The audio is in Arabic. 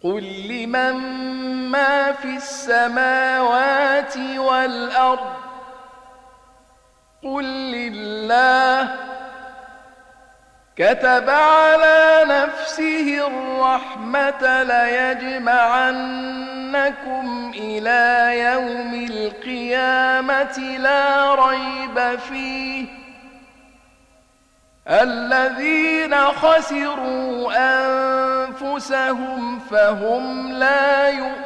قل لمن ما في السماوات والأرض قل لله كتب على نفسه الرحمة ليجمعنكم إلى يوم القيامة لا ريب فيه الذين خسروا أنفسهم فهم لا يؤمنون